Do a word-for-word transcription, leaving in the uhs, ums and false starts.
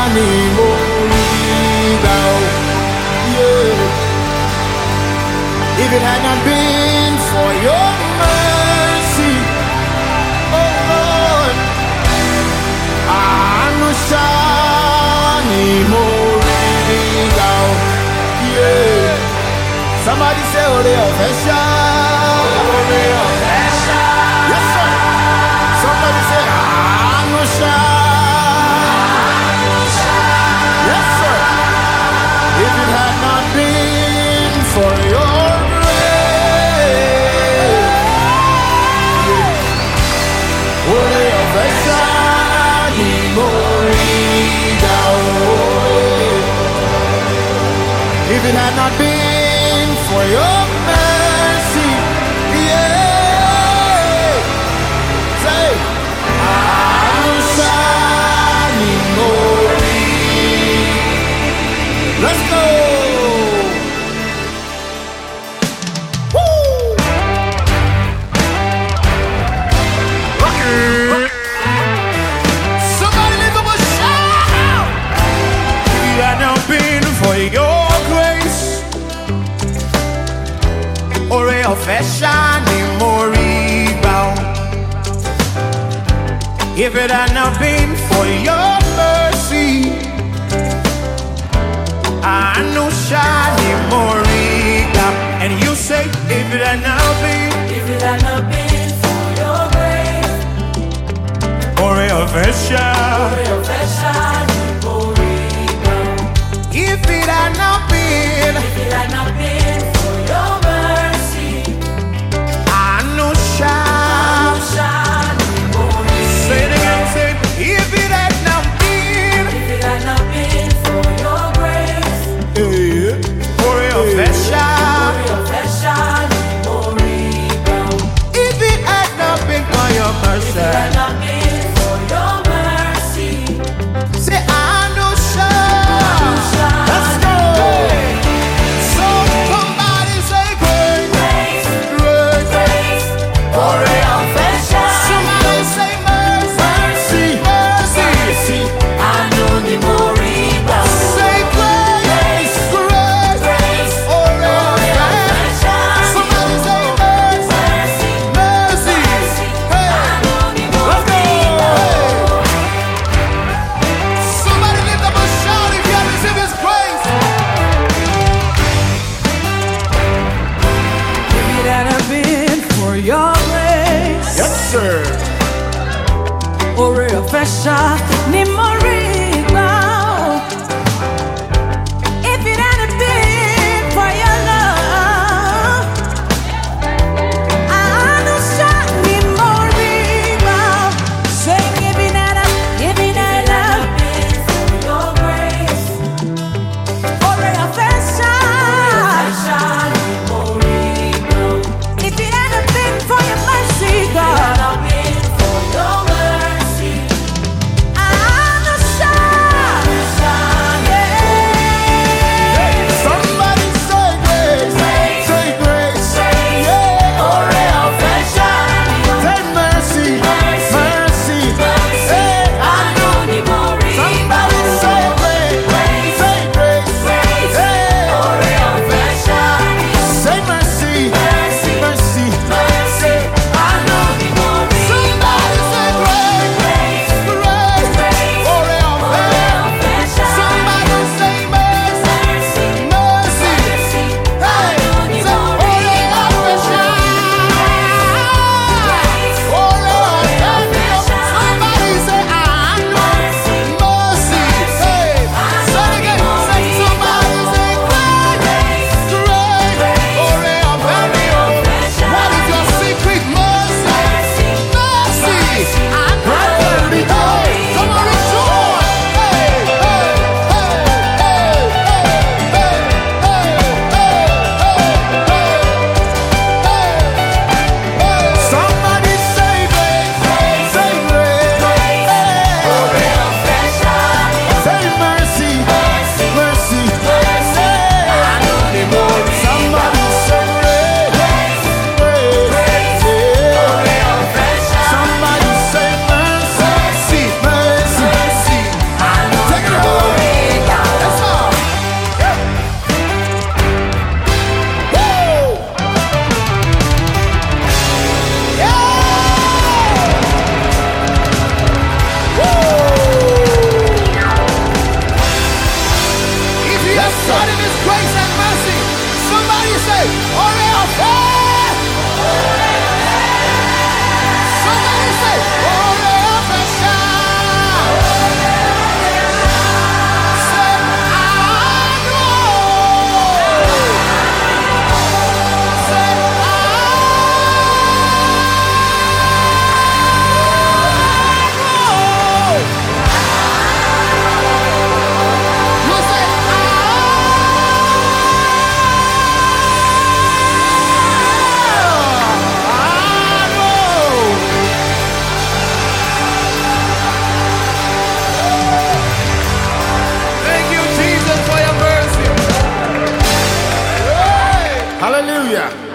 anymore. Yeah. If it had not been for your mercy, oh Lord, I'm not shining more. Yeah. Somebody say, oh, they are fashion. Oh, they are fashion. Yes, sir. Somebody say, I'm not shining. Yes, sir. If it had not been for your grace, oh, they are fashion. If it had not been for your mercy, yeah, say, I'm shining glory. Let's go. Woo! Rocket. Somebody lift up a shout. If it had not been for your or a fashion immortal. If it had not been for your mercy, I know shining immortal. And you say, if it had not been, if it had not been for your grace, or a fashion, or a fashion immortal. If it had not been, if it had not been for your mercy, I know shine, shine. Say it again, say it. If it had not been, if it had not been for your grace, yeah, or a fashion, or a fashion immortal. If it had not been for your mercy, if it had not been for your mercy, say I know shine. Let's go. So somebody say grace, grace, grace, grace, or a fashion. somebody say mercy, mercy, mercy. I know the more Say grace, grace, grace, or a fashion. somebody say mercy, mercy. Hey, let's go. Hey. Somebody lift up a shout if you have received His grace. If it hadn't been for your grace, Yes, sir. or a fashion, ni moribao. If it hadn't been for your love, I know shine ni moribao. Saying if it hadn't, if it hadn't been for your grace, or a fashion, if it hadn't been for your mercy, God. Somebody say grace, say grace, yeah, or a fashion. Say mercy, mercy, hey, I know. Somebody say grace, say grace, hey, or a fashion. Say mercy, mercy, mercy, I know. Somebody say grace, grace, or a fashion. Somebody say mercy, mercy, hey, say or a fashion, or a fashion. Somebody say I know mercy, hey, say it again, say somebody say grace, grace, or a fashion. What is your secret? Mercy, mercy, I know. Hey, come on, rejoice. Hey, hey, hey, hey, hey, hey, hey, hey. Somebody say grace, say grace, say mercy, mercy, somebody say grace, grace, somebody say mercy, mercy, take it away. Hallelujah.